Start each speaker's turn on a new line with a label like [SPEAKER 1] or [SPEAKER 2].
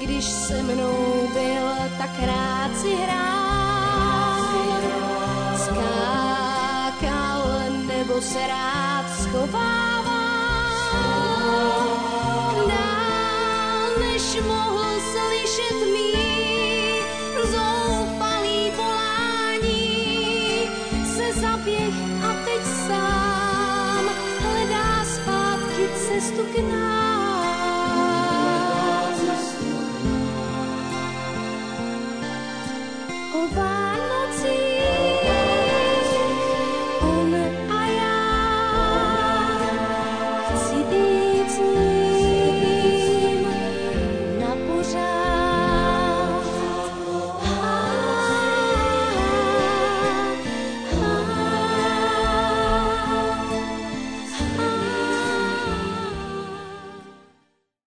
[SPEAKER 1] když se mnou byl, tak rád si hrál. Skákal nebo se rád schovával. Dál než mohl slyšet mý zoufalý volání, se zaběh a teď sám hledá zpátky cestu k nám.